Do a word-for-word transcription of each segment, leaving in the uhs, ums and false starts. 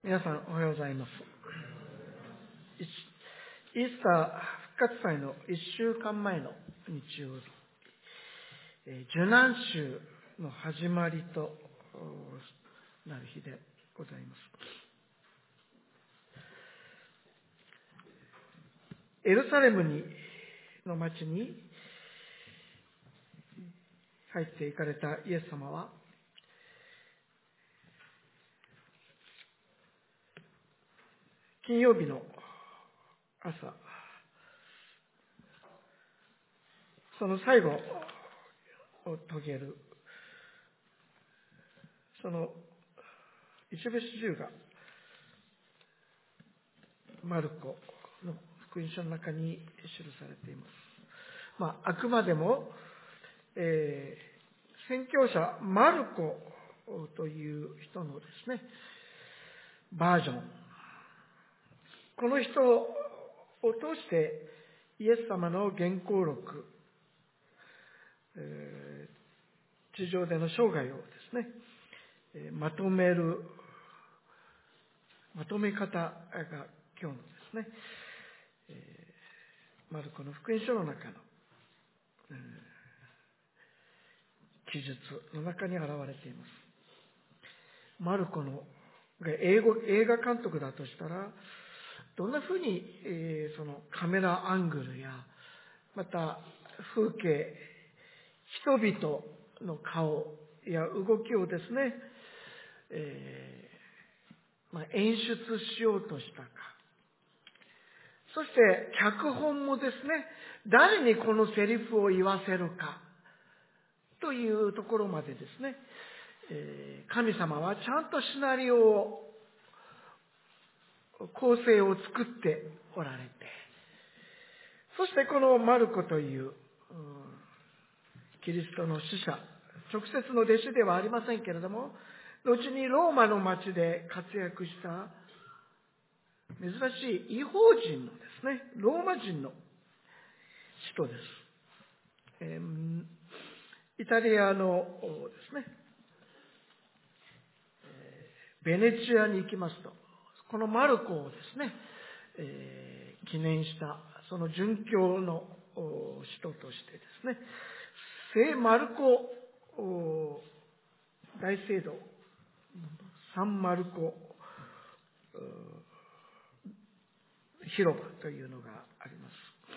皆さんおはようございます。イースター復活祭のいっしゅうかんまえの日曜日、受難週の始まりとなる日でございます。エルサレムにの町に入っていかれたイエス様は、金曜日の朝、その最後を遂げる、その一部始終がマルコの福音書の中に記されています。まあ、あくまでも、えー、宣教者マルコという人のですね、バージョン。この人を通してイエス様の原稿録、えー、地上での生涯をですね、えー、まとめる、まとめ方が今日のですね、えー、マルコの福音書の中の、えー、記述の中に現れています。マルコのが英語映画監督だとしたら、どんなふうに、えー、そのカメラアングルや、また風景、人々の顔や動きをですね、えーまあ、演出しようとしたか。そして脚本もですね、誰にこのセリフを言わせるかというところまでですね、えー、神様はちゃんとシナリオを構成を作っておられて、そしてこのマルコという、うん、キリストの使者、直接の弟子ではありませんけれども、後にローマの町で活躍した珍しい異邦人のですね、ローマ人の人です。えー、イタリアのですね、ベネチアに行きますと、このマルコをですね、えー、記念したその殉教の人としてですね、聖マルコ大聖堂、サンマルコ広場というのがあります。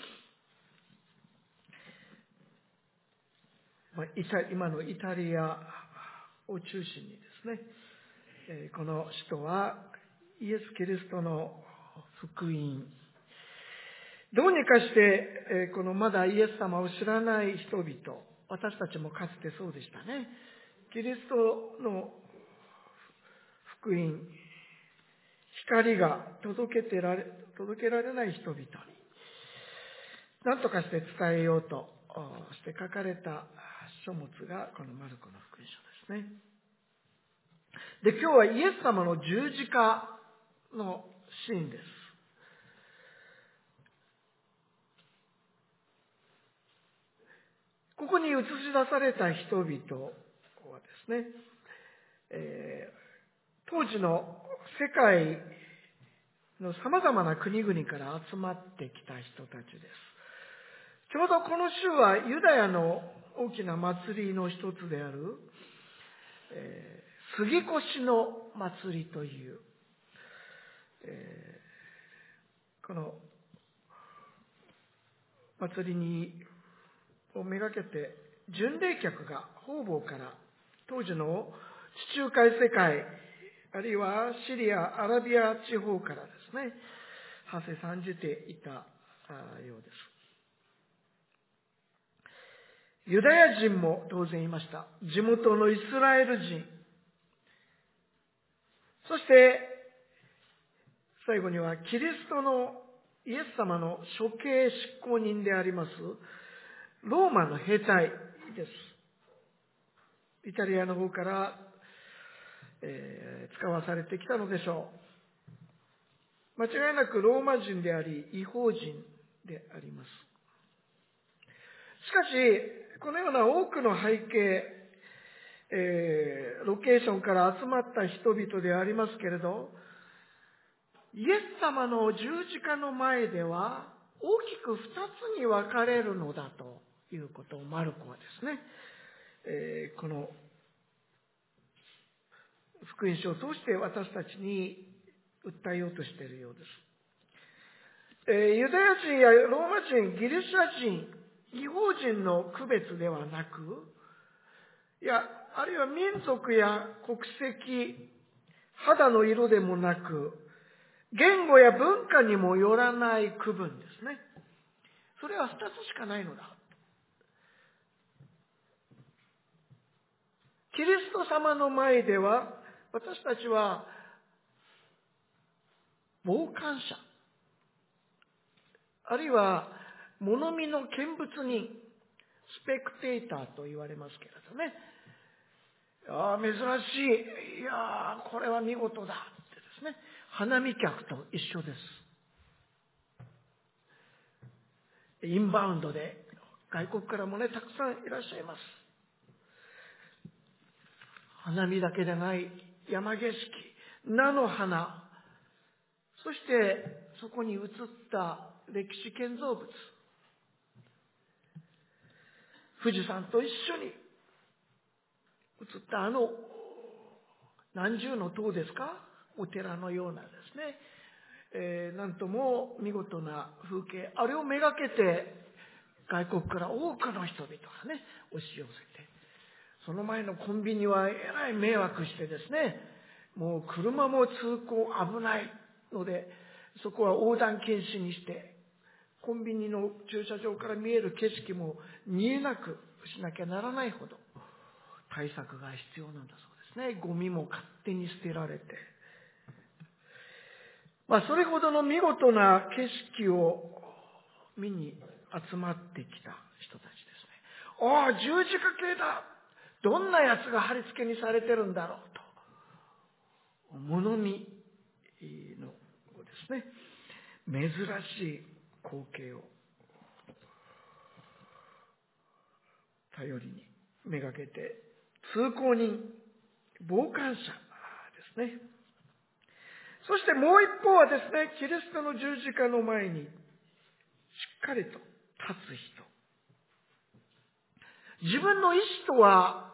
まあ、イタ今のイタリアを中心にですね、えー、この人はイエス・キリストの福音、どうにかして、えー、このまだイエス様を知らない人々、私たちもかつてそうでしたね。キリストの福音、光が届けてられ、届けられない人々に、何とかして伝えようとして書かれた書物がこのマルコの福音書ですね。で、今日はイエス様の十字架のシーンです。ここに映し出された人々はですね、えー、当時の世界のさまざまな国々から集まってきた人たちです。ちょうどこの週はユダヤの大きな祭りの一つである、えー、杉越の祭りという、えー、この祭りにをめがけて巡礼客が方々から当時の地中海世界、あるいはシリア、アラビア地方からですね、馳せ参じていたようです。ユダヤ人も当然いました。地元のイスラエル人。そして、最後にはキリストのイエス様の処刑執行人であります、ローマの兵隊です。イタリアの方から、えー、使わされてきたのでしょう。間違いなくローマ人であり、異邦人であります。しかし、このような多くの背景、えー、ロケーションから集まった人々でありますけれど、 イエス様の十字架の前では大きく二つに分かれるのだということをマルコはですね、えー、この福音書を通して私たちに訴えようとしているようです。えー、ユダヤ人やローマ人、ギリシャ人、異邦人の区別ではなく、いや、あるいは民族や国籍、肌の色でもなく、言語や文化にもよらない区分ですね。それは二つしかないのだ。キリスト様の前では、私たちは傍観者、あるいは物見の見物人、スペクテーターと言われますけれどね。ああ、珍しい。いやー、これは見事だってですね。花見客と一緒です。インバウンドで外国からもね、たくさんいらっしゃいます。花見だけでない山景色、菜の花、そしてそこに映った歴史建造物、富士山と一緒に映ったあの何十の塔ですか、お寺のようなですね、えー、なんとも見事な風景、あれをめがけて外国から多くの人々がね押し寄せて、その前のコンビニはえらい迷惑してですね、もう車も通行危ないので、そこは横断禁止にして、コンビニの駐車場から見える景色も見えなくしなきゃならないほど対策が必要なんだそうですね。ゴミも勝手に捨てられて、まあそれほどの見事な景色を見に集まってきた人たちですね。ああ、十字架系だ。どんなやつが貼り付けにされてるんだろうと、物見のですね、珍しい光景を頼りにめがけて、通行人、傍観者ですね。そしてもう一方はですね、キリストの十字架の前にしっかりと立つ人。自分の意志とは、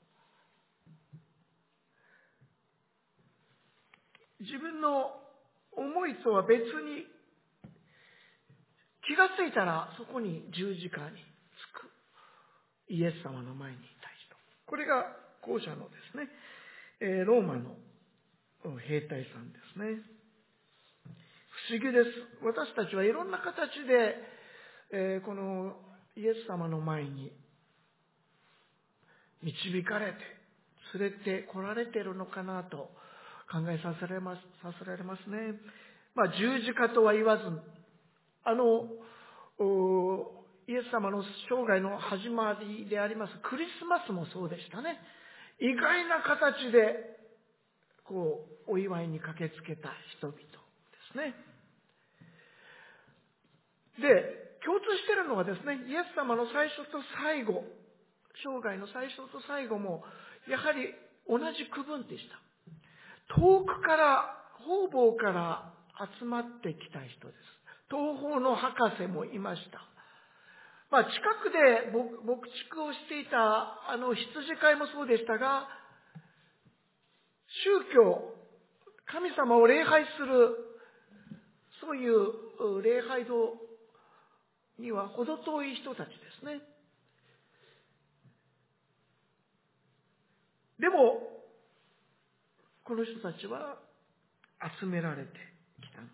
自分の思いとは別に、気がついたらそこに十字架につくイエス様の前にいた人。これが後者のですね、えー、ローマの兵隊さんですね。不思議です。私たちはいろんな形で、えー、このイエス様の前に導かれて連れて来られているのかなと考えさせられます、させられますね。まあ十字架とは言わず、あのイエス様の生涯の始まりでありますクリスマスもそうでしたね。意外な形でこうお祝いに駆けつけた人々ですね。で、共通しているのはですね、イエス様の最初と最後、生涯の最初と最後もやはり同じ区分でした。遠くから方々から集まってきた人です。東方の博士もいました。まあ、近くで牧畜をしていたあの羊飼いもそうでしたが、宗教、神様を礼拝するそういう礼拝堂には程遠い人たちですね。でもこの人たちは集められてきたのです。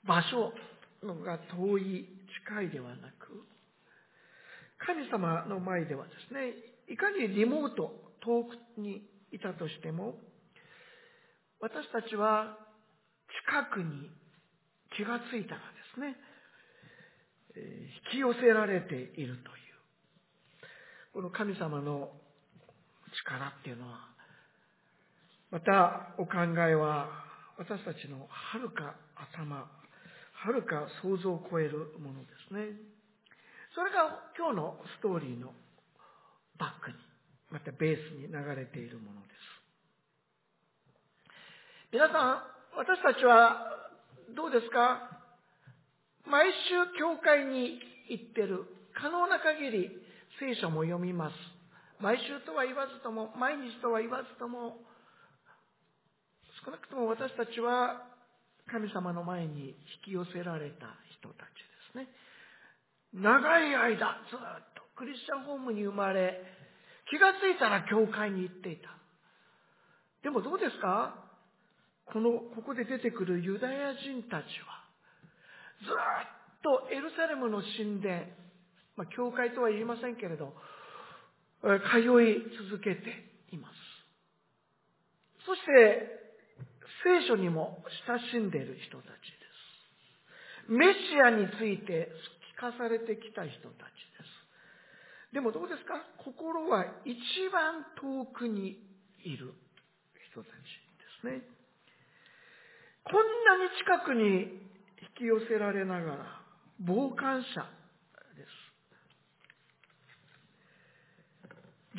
場所が遠い近いではなく、神様の前ではですね、いかにリモート遠くにいたとしても、私たちは近くに気がついたらですね、引き寄せられているというこの神様の力っていうのは、またお考えは私たちのはるか頭、はるか想像を超えるものですね。それが今日のストーリーのバックに、またベースに流れているものです。 皆さん、私たちはどうですか？毎週教会に行ってる。可能な限り聖書も読みます。毎週とは言わずとも、毎日とは言わずとも、少なくとも私たちは神様の前に引き寄せられた人たちですね。長い間ずっとクリスチャンホームに生まれ、気がついたら教会に行っていた。でもどうですか？この、ここで出てくるユダヤ人たちは、ずっとエルサレムの神殿、まあ、教会とは言いませんけれど、通い続けています。そして、聖書にも親しんでいる人たちです。メシアについて聞かされてきた人たちです。でもどうですか？心は一番遠くにいる人たちですね。こんなに近くに引き寄せられながら傍観者です。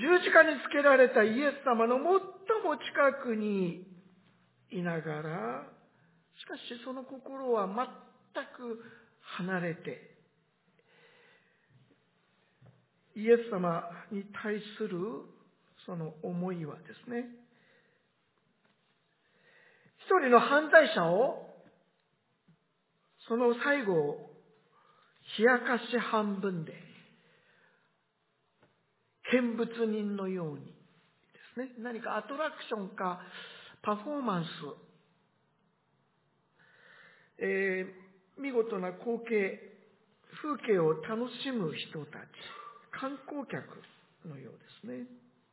十字架につけられたイエス様の最も近くにいながら、しかしその心は全く離れて、イエス様に対するその思いはですね、一人の犯罪者を、その最後を冷やかし半分で、見物人のようにですね、何かアトラクションかパフォーマンス、えー、見事な光景、風景を楽しむ人たち、観光客のようですね。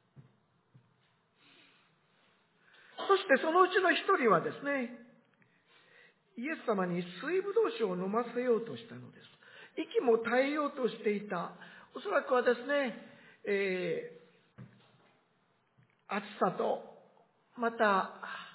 そしてそのうちの一人はですね、イエス様に水ぶどう酒を飲ませようとしたのです。息も絶えようとしていた。おそらくはですね、えー、暑さと、また、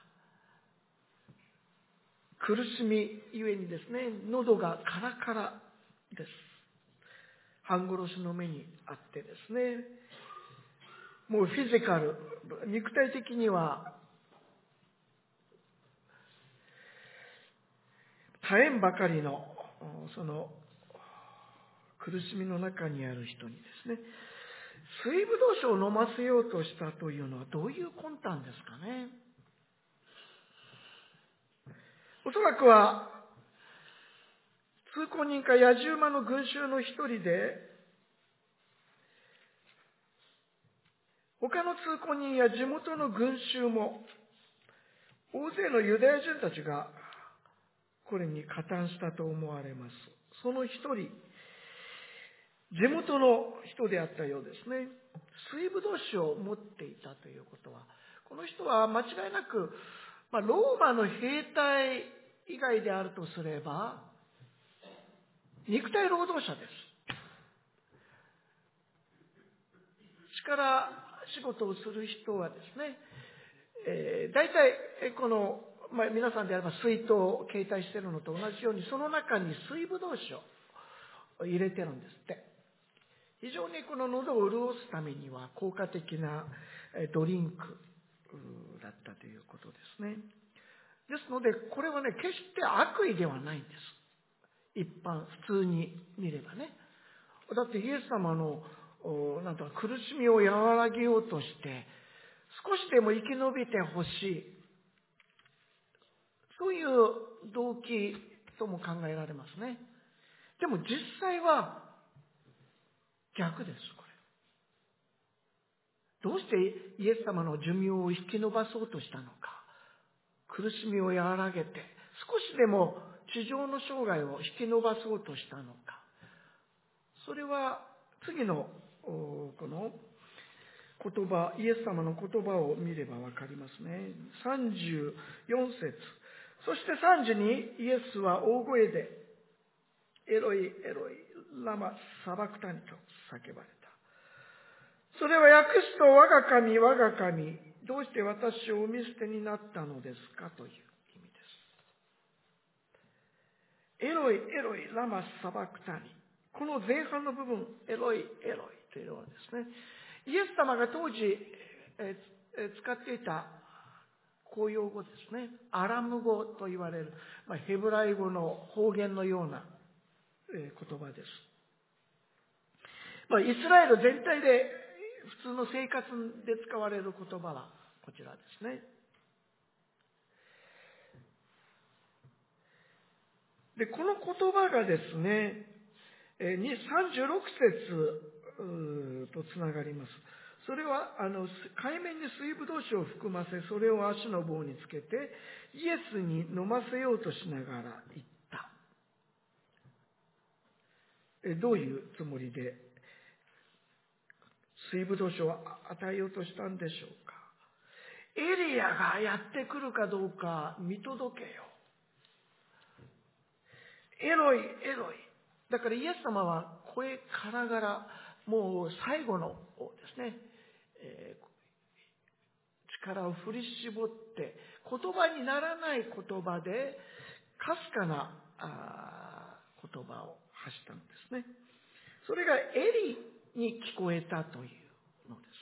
苦しみゆえにですね、喉がカラカラです。半殺しの目にあってですね、もうフィジカル、肉体的には絶えんばかりのその苦しみの中にある人にですね、水ぶどう酒を飲ませようとしたというのはどういう魂胆ですかね。おそらくは通行人か野獣馬の群衆の一人で、他の通行人や地元の群衆も大勢のユダヤ人たちがこれに加担したと思われます。その一人、地元の人であったようですね。水ぶどう酒を持っていたということは、この人は間違いなく、まあ、ローマの兵隊以外であるとすれば、肉体労働者です。力仕事をする人はですね、えー、大体この、まあ、皆さんであれば水筒を携帯しているのと同じように、その中に水ぶどう酒を入れてるんですって。非常にこの喉を潤すためには効果的なドリンクだったということですね。ですので、これはね、決して悪意ではないんです。一般、普通に見ればね。だってイエス様のなんとか苦しみを和らげようとして、少しでも生き延びてほしい。そういう動機とも考えられますね。でも実際は逆です、これ。どうしてイエス様の寿命を引き延ばそうとしたのか。苦しみを和らげて、少しでも地上の生涯を引き延ばそうとしたのか。それは次のこの言葉、イエス様の言葉を見ればわかりますね。さんじゅうよん節。そしてさんじにイエスは大声で、エロイエロイラマサバクタニと叫ばれた。それは訳すと、我が神、我が神、どうして私をお見捨てになったのですかという意味です。エロイエロイラマサバクタニ。この前半の部分、エロイエロイというのはですね、イエス様が当時、えー、使っていた公用語ですね。アラム語と言われる、まあ、ヘブライ語の方言のような、えー、言葉です。まあ、イスラエル全体で普通の生活で使われる言葉はこちらですね。で、この言葉がですね、えー、さんじゅうろく節とつながります。それは、あの、海面に水ぶどう酒を含ませ、それを足の棒につけて、イエスに飲ませようとしながら言った。えどういうつもりで、水ぶどう酒を与えようとしたんでしょうか。エリアがやってくるかどうか見届けよ。エロイ、エロイ。だからイエス様は声からがら、もう最後のですね、えー力を振り絞って言葉にならない言葉でかすかな言葉を発したんですね。それがエリに聞こえたというのです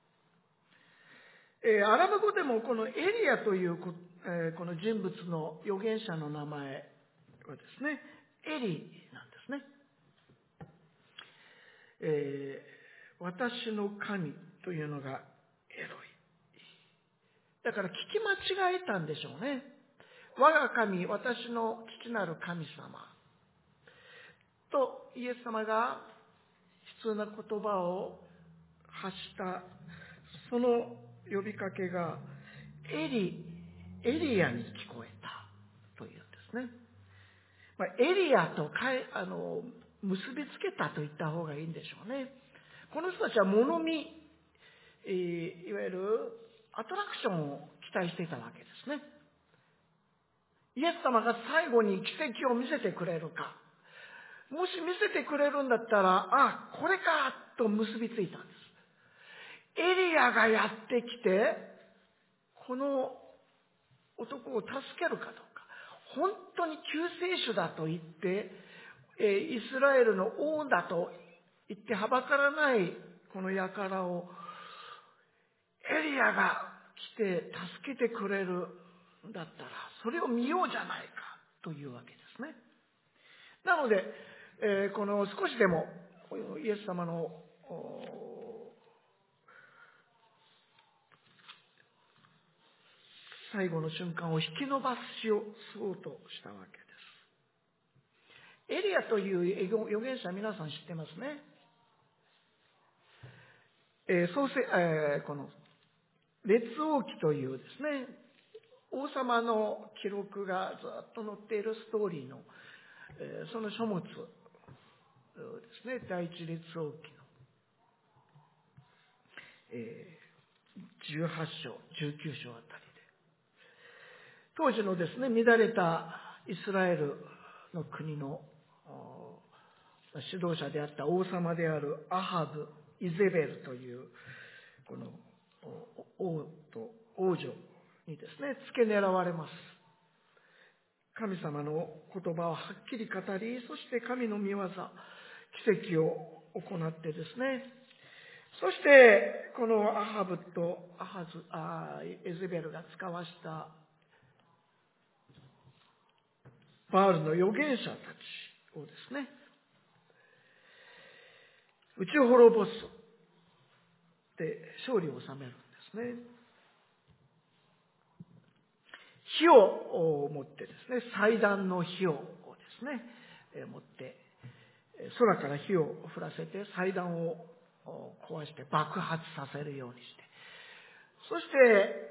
。えー、アラブ語でもこのエリアというこ、えー、この人物の預言者の名前はですね、エリなんですね。えー、私の神というのがエロイ。だから聞き間違えたんでしょうね。我が神、私の父なる神様とイエス様が必要な言葉を発したその呼びかけがエリ、エリアに聞こえたというんですね。まあ、エリアとかえあの結びつけたと言った方がいいんでしょうね。この人たちは物見、えー、いわゆるアトラクションを期待していたわけですね。イエス様が最後に奇跡を見せてくれるか。もし見せてくれるんだったら、あ、これかと結びついたんです。エリアがやってきて、この男を助けるかどうか。本当に救世主だと言って、イスラエルの王だと言ってはばからないこの輩を、エリアが来て助けてくれるんだったら、それを見ようじゃないかというわけですね。なので、えー、この少しでもイエス様の最後の瞬間を引き伸ばしようとしたわけです。エリアという預言者、皆さん知ってますね。えー、創世、えー、この列王記というですね、王様の記録がずっと載っているストーリーの、えー、その書物ですね、第一列王記の、えー、じゅうはち章、じゅうきゅう章あたりで、当時のですね、乱れたイスラエルの国の指導者であった王様であるアハブ、イゼベルというこの王と王女にですね、付け狙われます。神様の言葉をはっきり語り、そして神の御業、奇跡を行ってですね、そしてこのアハブとアハズあエゼベルが使わしたバールの預言者たちをですね、打ち滅ぼすで勝利を収めるんですね。火を持ってですね、祭壇の火をですね、持って空から火を降らせて祭壇を壊して爆発させるようにして、そして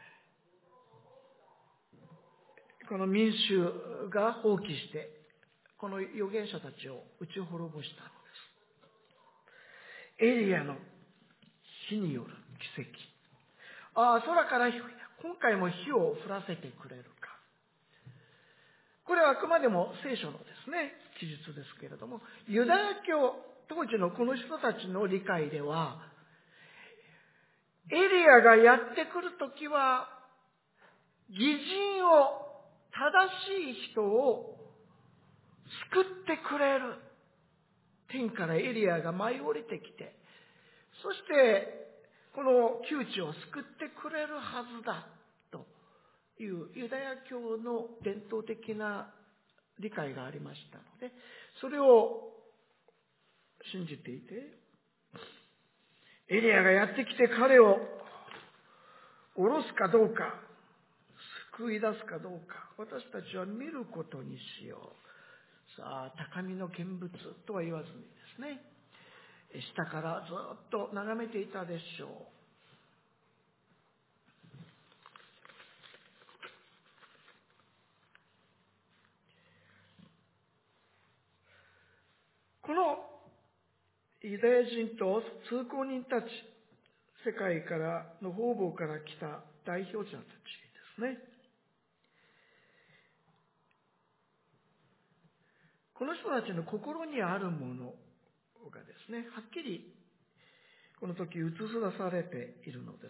この民衆が放棄してこの預言者たちを打ち滅ぼしたのです。エリアの火による奇跡。ああ、空から今回も火を降らせてくれるか。これはあくまでも聖書のですね、記述ですけれども、ユダヤ教、当時のこの人たちの理解では、エリアがやってくるときは、義人を、正しい人を救ってくれる。天からエリアが舞い降りてきて、そしてこの窮地を救ってくれるはずだというユダヤ教の伝統的な理解がありましたので、それを信じていて、エリアがやってきて彼を下ろすかどうか、救い出すかどうか、私たちは見ることにしよう。さあ、高みの見物とは言わずにですね、下からずっと眺めていたでしょう。このユダヤ人と通行人たち、世界からの方々から来た代表者たちですね。この人たちの心にあるものがですね、はっきりこの時映し出されているのです。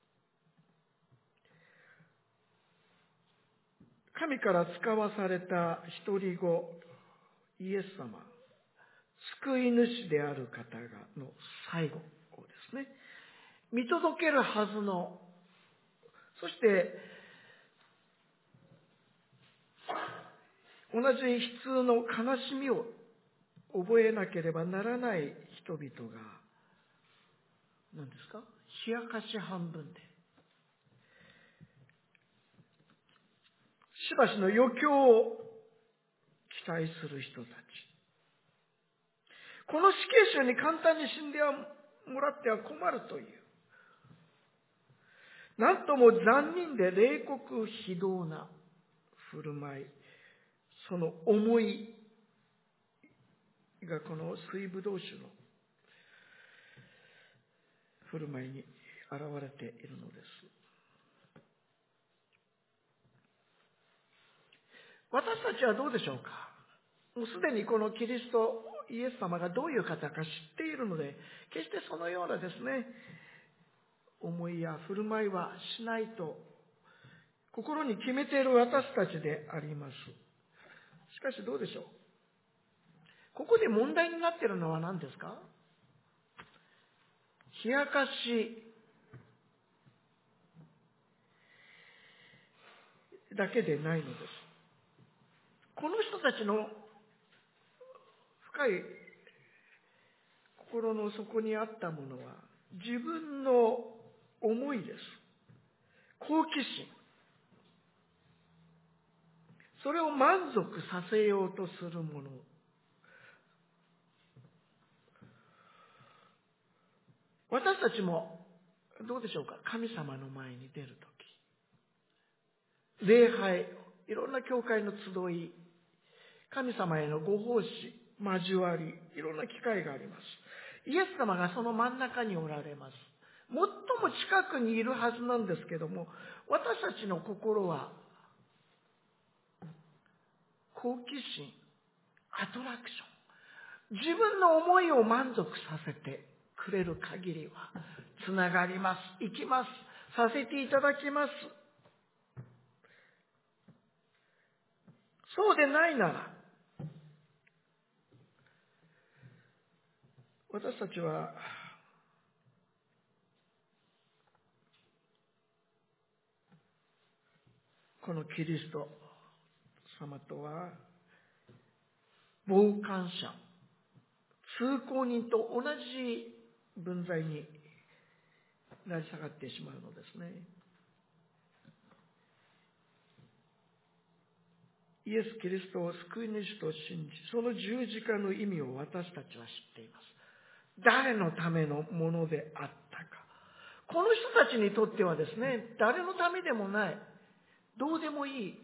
神から使わされた一人子、イエス様、救い主である方がの最後をですね、見届けるはずの、そして同じ悲痛の悲しみを覚えなければならない人々が、何ですか、冷やかし半分で、しばしの余興を期待する人たち。この死刑囚に簡単に死んではもらっては困るという、なんとも残忍で冷酷非道な振る舞い、その思いがこの水ぶどう酒の振る舞いに現れているのです。私たちはどうでしょうか。もうすでにこのキリストイエス様がどういう方か知っているので、決してそのようなですね、思いや振る舞いはしないと心に決めている私たちであります。しかしどうでしょう。ここで問題になっているのは何ですか。冷やかしだけでないのです。この人たちの深い心の底にあったものは自分の思いです。好奇心。それを満足させようとするもの。私たちもどうでしょうか。神様の前に出るとき、礼拝、いろんな教会の集い、神様へのご奉仕、交わり、いろんな機会があります。イエス様がその真ん中におられます。最も近くにいるはずなんですけども、私たちの心は好奇心、アトラクション、自分の思いを満足させてくれる限りはつながります、行きます、させていただきます。そうでないなら、私たちはこのキリスト様とは傍観者、通行人と同じ分際に成り下がってしまうのですね。イエス・キリストを救い主と信じ、その十字架の意味を私たちは知っています。誰のためのものであったか。この人たちにとってはですね、誰のためでもない、どうでもいい。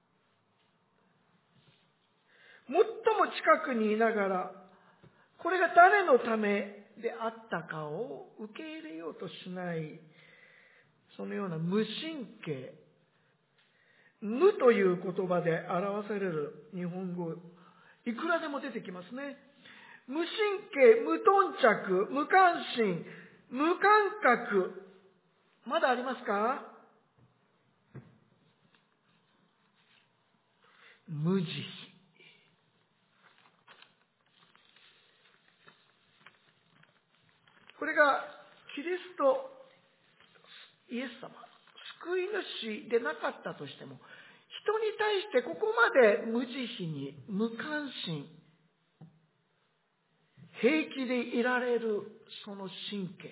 最も近くにいながら、これが誰のためであったかを受け入れようとしない、そのような無神経、無という言葉で表される日本語、いくらでも出てきますね。無神経、無頓着、無関心、無感覚、まだありますか？無慈悲。これがキリストイエス様、救いしでなかったとしても、人に対してここまで無慈悲に、無関心、平気でいられるその神経。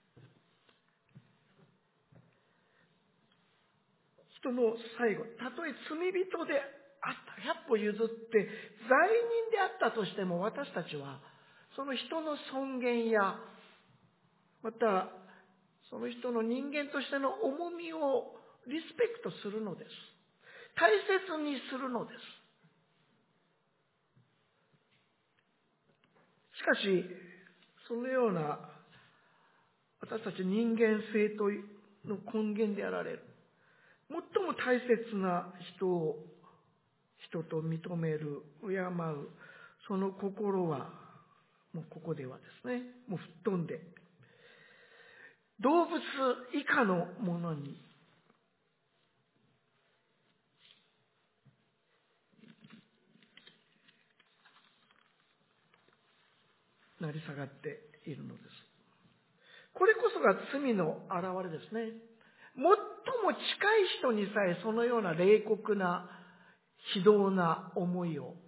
人の最後、たとえ罪人であった、百歩譲って罪人であったとしても、私たちはその人の尊厳や、またその人の人間としての重みをリスペクトするのです。大切にするのです。しかし、そのような私たち人間性との根源であられる、最も大切な人を人と認める、敬う、その心は、もうここではですね、もう吹っ飛んで、動物以下のものに成り下がっているのです。これこそが罪の現れですね。最も近い人にさえそのような冷酷な非道な思いを、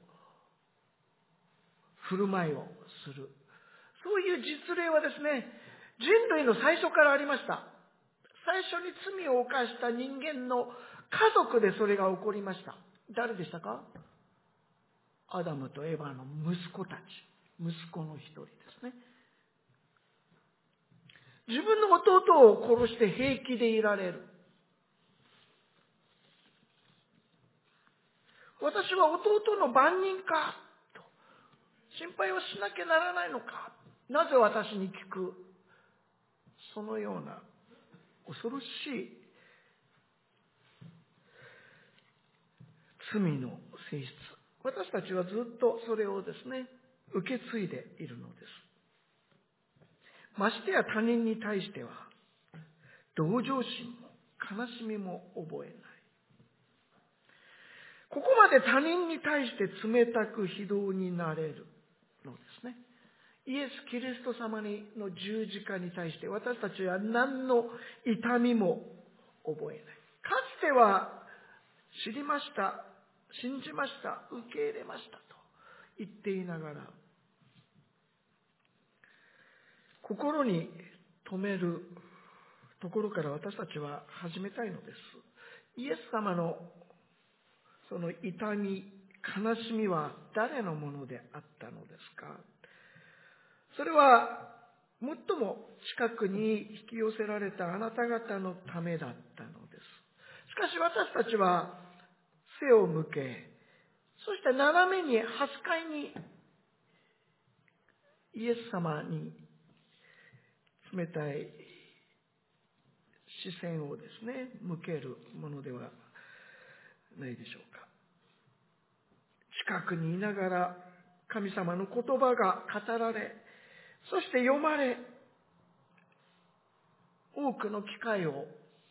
振る舞いをする。そういう実例はですね、人類の最初からありました。最初に罪を犯した人間の家族でそれが起こりました。誰でしたか？アダムとエヴァの息子たち。息子の一人ですね。自分の弟を殺して平気でいられる。私は弟の番人かと心配をしなきゃならないのか。なぜ私に聞く。そのような恐ろしい罪の性質。私たちはずっとそれをですね、受け継いでいるのです。ましてや他人に対しては、同情心も悲しみも覚えない。ここまで他人に対して冷たく非道になれるのですね。イエス・キリスト様の十字架に対して私たちは何の痛みも覚えない。かつては知りました、信じました、受け入れましたと言っていながら、心に留めるところから私たちは始めたいのです。イエス様のその痛み、悲しみは誰のものであったのですか？それは最も近くに引き寄せられたあなた方のためだったのです。しかし私たちは背を向け、そして斜めに、端かいにイエス様に冷たい視線をですね、向けるものではないでしょうか。近くにいながら神様の言葉が語られ、そして読まれ、多くの機会を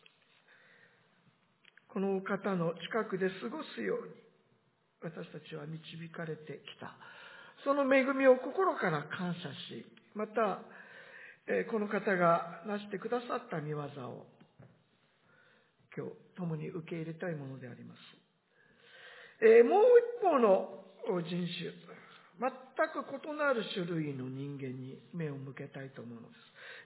この方の近くで過ごすように私たちは導かれてきた。その恵みを心から感謝し、またこの方がなしてくださった御業を今日共に受け入れたいものであります。えー、もう一方の人種、全く異なる種類の人間に目を向けたいと思うのです。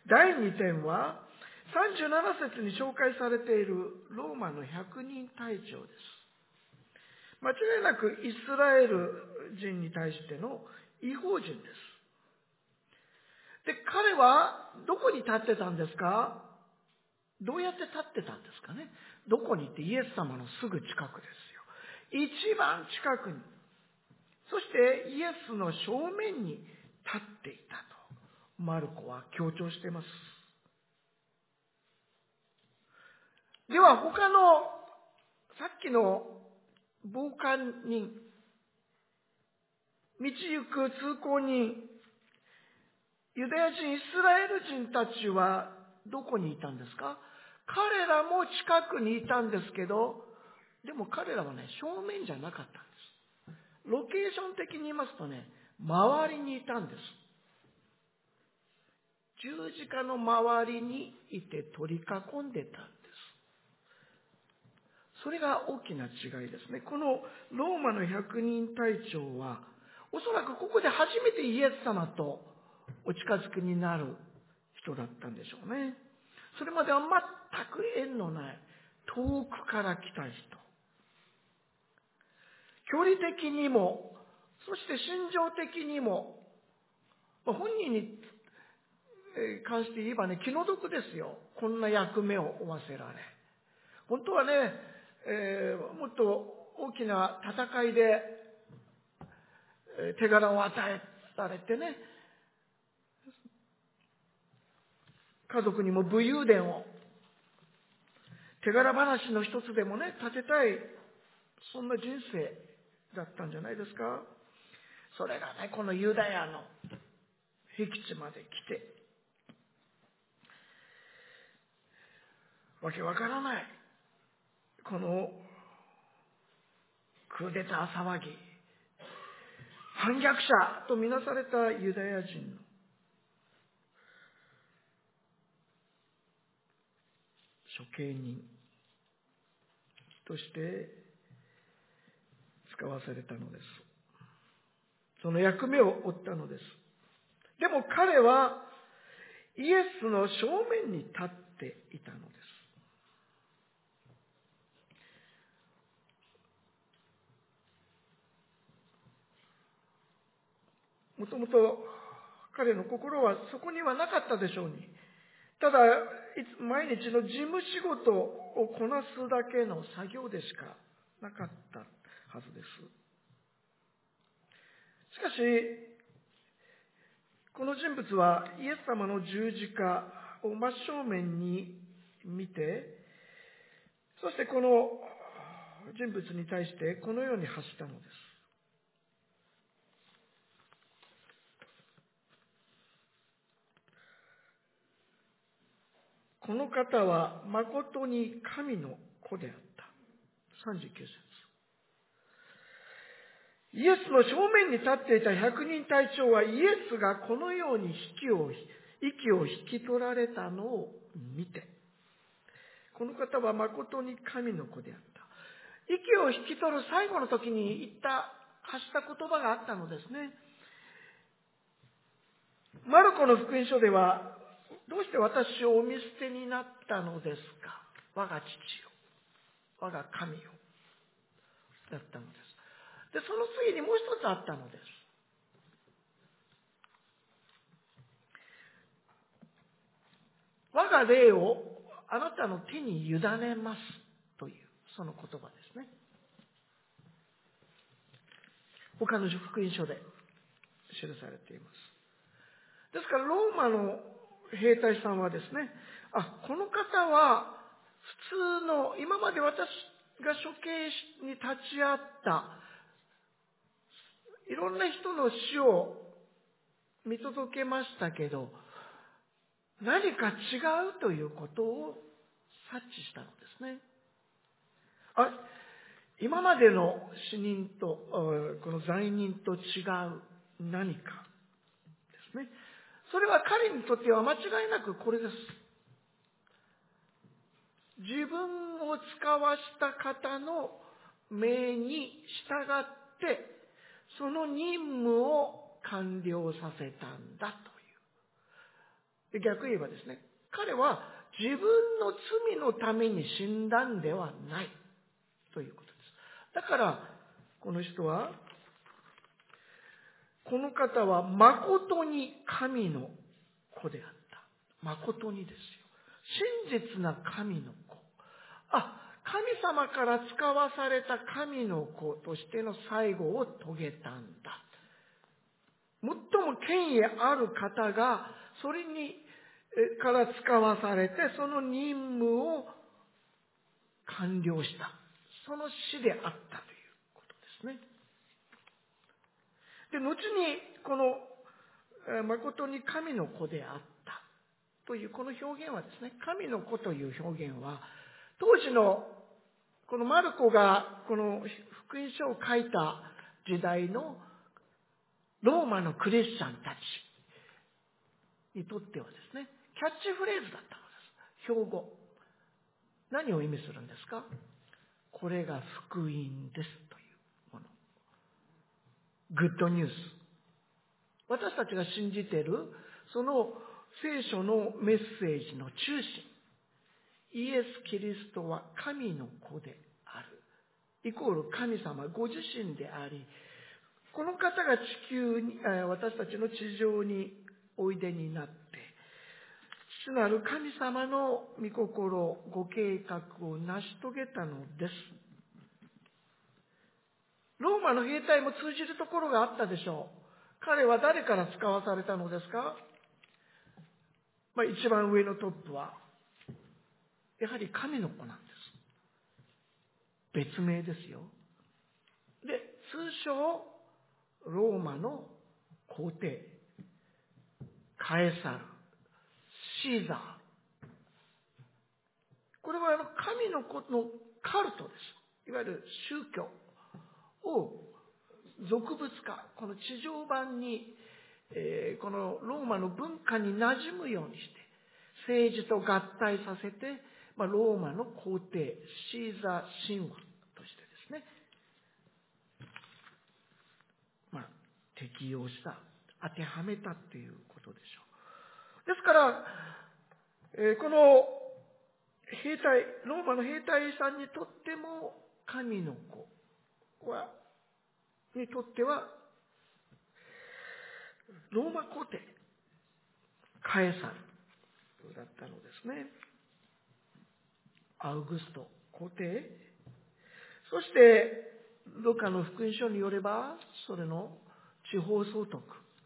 だいにてんはさんじゅうなな節に紹介されているローマの百人隊長です。間違いなくイスラエル人に対しての異邦人です。で、彼はどこに立ってたんですか？どうやって立ってたんですかね？どこにって、イエス様のすぐ近くですよ。一番近くに。そしてイエスの正面に立っていたとマルコは強調しています。では他のさっきの傍観人、道行く通行人、ユダヤ人、イスラエル人たちはどこにいたんですか？彼らも近くにいたんですけど、でも彼らはね、正面じゃなかったんです。ロケーション的に言いますとね、周りにいたんです。十字架の周りにいて取り囲んでたんです。 それが大きな違いですね。このローマの百人隊長は、おそらくここで初めてイエス様とお近づきになる人だったんでしょうね。それまでは全く縁のない、遠くから来た人。距離的にも、そして心情的にも、本人に関して言えばね、気の毒ですよ。こんな役目を負わせられ。本当はね、えー、もっと大きな戦いで手柄を与えられてね、家族にも武勇伝を、手柄話の一つでもね、立てたい、そんな人生だったんじゃないですか。それがね、このユダヤの僻地まで来て、わけわからない、このクーデター騒ぎ、反逆者とみなされたユダヤ人の処刑人として使わされたのです。その役目を負ったのです。でも彼はイエスの正面に立っていたのです。もともと彼の心はそこにはなかったでしょうに。ただ、毎日の事務仕事をこなすだけの作業でしかなかったはずです。しかし、この人物はイエス様の十字架を真正面に見て、そしてこの人物に対してこのように発したのです。この方は誠に神の子であった。さんじゅうきゅう節。イエスの正面に立っていた百人隊長はイエスがこのように息を、息を引き取られたのを見て、この方は誠に神の子であった。息を引き取る最後の時に言った、発した言葉があったのですね。マルコの福音書では、どうして私をお見捨てになったのですか、我が父よ、我が神よ、だったのです。で、その次にもう一つあったのです。我が霊をあなたの手に委ねますという、その言葉ですね。他の福音書で記されています。ですからローマの兵隊さんはですね、あ、この方は普通の、今まで私が処刑に立ち会ったいろんな人の死を見届けましたけど、何か違うということを察知したのですね。あ、今までの死人と、この罪人と違う何かですね。それは彼にとっては間違いなくこれです。自分を使わした方の命に従って、その任務を完了させたんだという。逆に言えばですね、彼は自分の罪のために死んだんではないということです。だから、この人は、この方は誠に神の子であった。誠にですよ。真実な神の子。あ、神様から使わされた神の子としての最後を遂げたんだ。最も権威ある方がそれにから使わされて、その任務を完了した。その死であったということですね。で、後にこの誠に神の子であったというこの表現はですね、神の子という表現は当時のこのマルコがこの福音書を書いた時代のローマのクリスチャンたちにとってはですね、キャッチフレーズだったのです。標語。何を意味するんですか？ これが福音ですというもの。グッドニュース。私たちが信じているその聖書のメッセージの中心。イエス・キリストは神の子である。イコール神様ご自身であり、この方が地球に、私たちの地上においでになって、父なる神様の御心、ご計画を成し遂げたのです。ローマの兵隊も通じるところがあったでしょう。彼は誰から使わされたのですか？まあ、一番上のトップは、やはり神の子なんです。別名ですよ。で、通称、ローマの皇帝、カエサル、シーザー。これはあの神の子のカルトです。いわゆる宗教を俗物化、この地上版に、えー、このローマの文化に馴染むようにして、政治と合体させて、まあ、ローマの皇帝、シーザー神話としてですね、まあ、適用した、当てはめたということでしょう。ですから、えー、この兵隊、ローマの兵隊さんにとっても、神の子は、にとっては、ローマ皇帝、カエサルだったのですね。アウグスト皇帝。そして、ルカの福音書によれば、それの地方総督、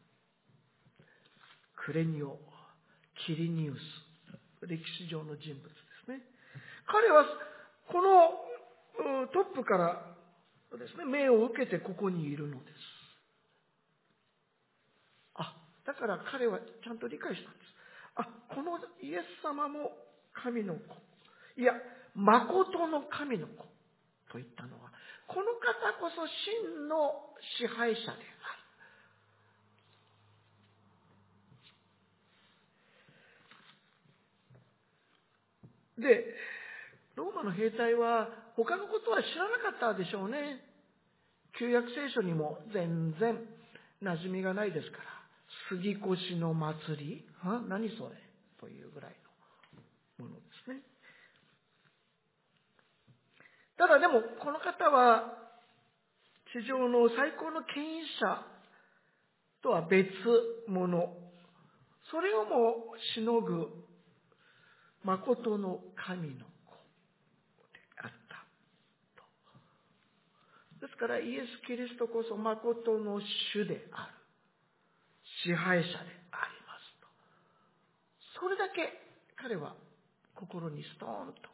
クレニオ、キリニウス、歴史上の人物ですね。彼は、このトップからですね、命を受けてここにいるのです。あ、だから彼はちゃんと理解したんです。あ、このイエス様も神の子。いや、誠の神の子と言ったのは、この方こそ真の支配者である。で、ローマの兵隊は他のことは知らなかったでしょうね。旧約聖書にも全然馴染みがないですから。杉越の祭り、は何それというぐらいのものですね。ただでもこの方は地上の最高の権威者とは別物。それをもしのぐ誠の神の子であったと。ですからイエス・キリストこそ誠の主である。支配者でありますと。それだけ彼は心にストーンと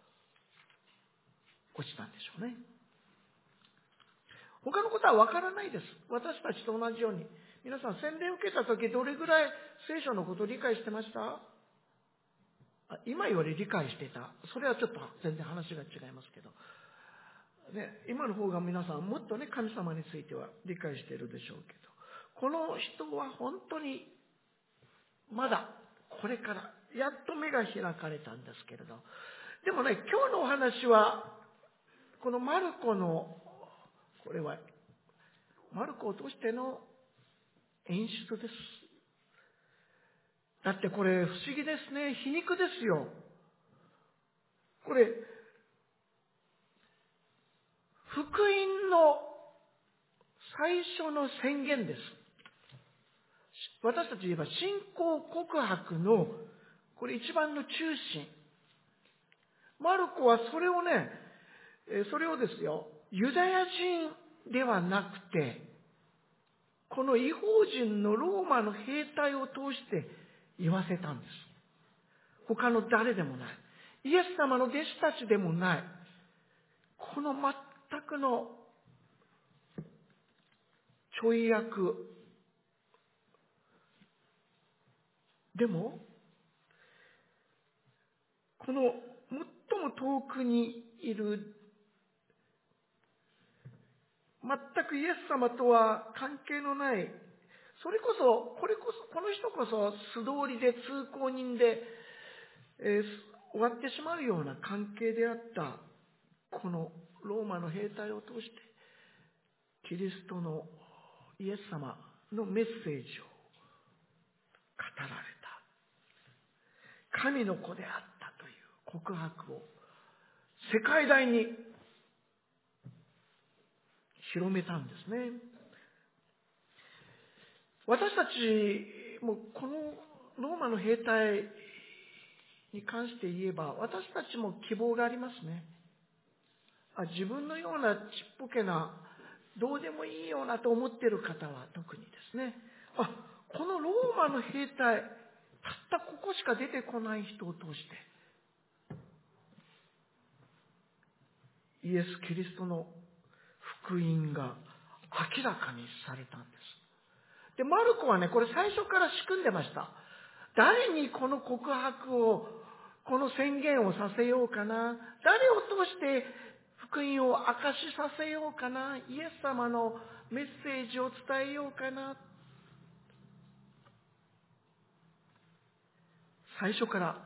落ちたんでしょうね。他のことはわからないです。私たちと同じように。皆さん洗礼を受けたときどれぐらい聖書のことを理解してました？今より理解してた。それはちょっと全然話が違いますけど。ね、今の方が皆さんもっとね、神様については理解しているでしょうけど。この人は本当にまだこれからやっと目が開かれたんですけれど。でもね、今日のお話は、このマルコの、これは、マルコを通しての演出です。だってこれ不思議ですね。皮肉ですよ。これ、福音の最初の宣言です。私たち言えば信仰告白のこれ一番の中心。マルコはそれをね、それをですよ、ユダヤ人ではなくて、この異邦人のローマの兵隊を通して言わせたんです。他の誰でもない。イエス様の弟子たちでもない。この全くのちょい役。でも、この最も遠くにいる、全くイエス様とは関係のない、それこそ、これこそ、この人こそ素通りで通行人で、えー、終わってしまうような関係であった、このローマの兵隊を通してキリストのイエス様のメッセージを語られた。神の子であったという告白を世界大に広めたんですね。私たちもこのローマの兵隊に関して言えば、私たちも希望がありますね。あ、自分のようなちっぽけな、どうでもいいようなと思っている方は特にですね、あ、このローマの兵隊、たったここしか出てこない人を通して、イエス・キリストの福音が明らかにされたんです。で、マルコはね、これ最初から仕組んでました。誰にこの告白を、この宣言をさせようかな。誰を通して福音を明かしさせようかな。イエス様のメッセージを伝えようかな。最初から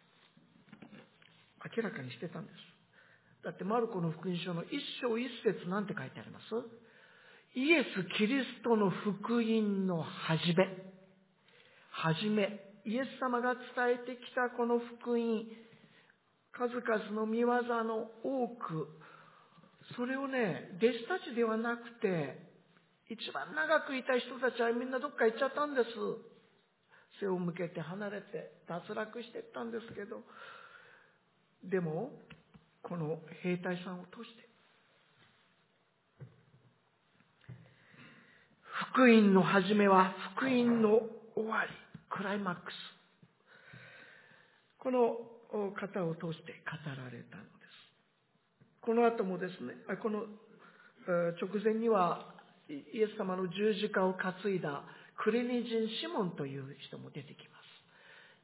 明らかにしてたんです。だってマルコの福音書の一章一節なんて書いてあります？イエス・キリストの福音の始め。始め。イエス様が伝えてきたこの福音、数々の御業の多く、それをね、弟子たちではなくて、一番長くいた人たちはみんなどっか行っちゃったんです。背を向けて離れて脱落していったんですけど、でもこの兵隊さんを通して福音の始めは福音の終わり、クライマックス、この方を通して語られたのです。この後もですね、この直前にはイエス様の十字架を担いだクレニ人シモンという人も出てきます。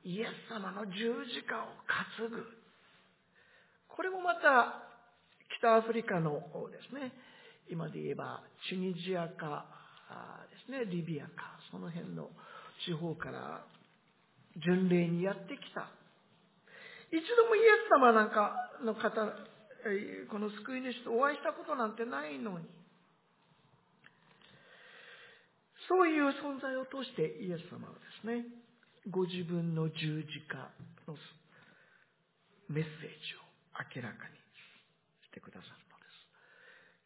イエス様の十字架を担ぐ。これもまた北アフリカのですね、今で言えばチュニジアかですね、リビアか、その辺の地方から巡礼にやってきた。一度もイエス様なんかの方、この救い主とお会いしたことなんてないのに、そういう存在を通してイエス様はですね、ご自分の十字架のメッセージを明らかにしてくださるのです。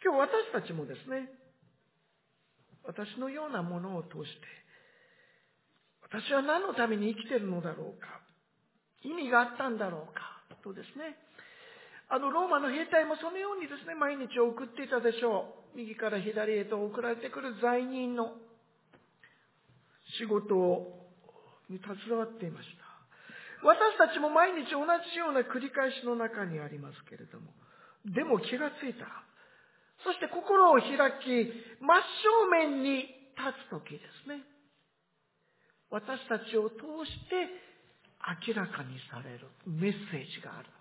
今日私たちもですね、私のようなものを通して、私は何のために生きているのだろうか、意味があったんだろうかとですね、あのローマの兵隊もそのようにですね、毎日を送っていたでしょう。右から左へと送られてくる罪人の仕事に携わっていました。私たちも毎日同じような繰り返しの中にありますけれども、でも気がついた。そして心を開き、真正面に立つときですね、私たちを通して明らかにされるメッセージがあるのです。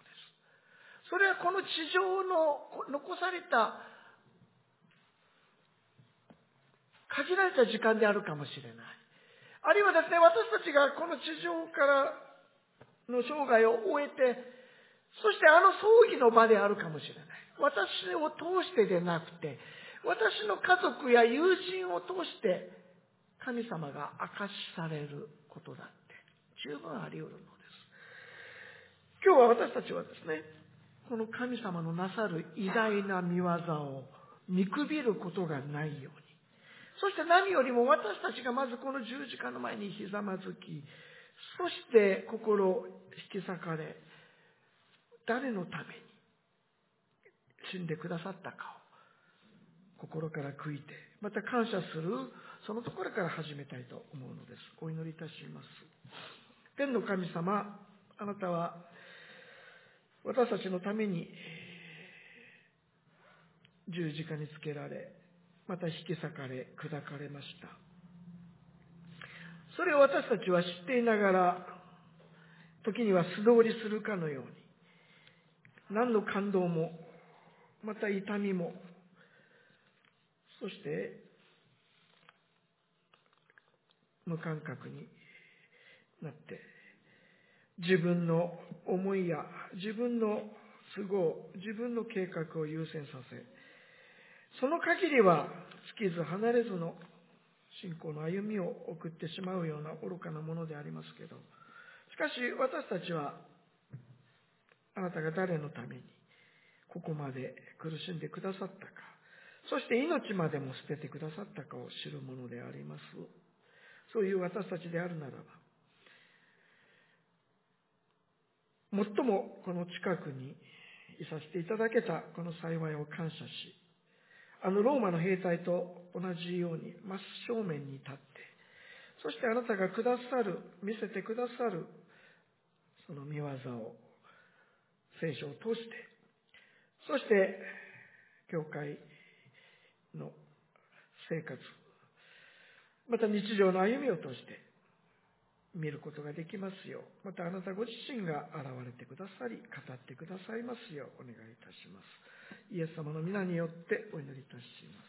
それはこの地上の残された限られた時間であるかもしれない。あるいはですね、私たちがこの地上からの生涯を終えて、そしてあの葬儀の場であるかもしれない。私を通してでなくて、私の家族や友人を通して神様が明かしされることだって十分あり得るのです。今日は私たちはですね、この神様のなさる偉大な御業を見くびることがないように、そして何よりも私たちがまずこの十字架の前にひざまずき、そして心を引き裂かれ、誰のために死んでくださったかを心から悔いて、また感謝するそのところから始めたいと思うのです。お祈りいたします。天の神様、あなたは私たちのために十字架につけられ、また引き裂かれ砕かれました。それを私たちは知っていながら、時には素通りするかのように、何の感動もまた痛みも、そして無感覚になって、自分の思いや自分の都合、自分の計画を優先させ、その限りは尽きず離れずの信仰の歩みを送ってしまうような愚かなものでありますけど、しかし私たちは、あなたが誰のためにここまで苦しんでくださったか、そして命までも捨ててくださったかを知るものであります。そういう私たちであるならば、最もこの近くにいさせていただけたこの幸いを感謝し、あのローマの兵隊と同じように真正面に立って、そしてあなたがくださる、見せてくださるその見業を聖書を通して、そして教会の生活、また日常の歩みを通して見ることができますよう、またあなたご自身が現れてくださり、語ってくださいますようお願いいたします。イエス様の皆によってお祈りいたします。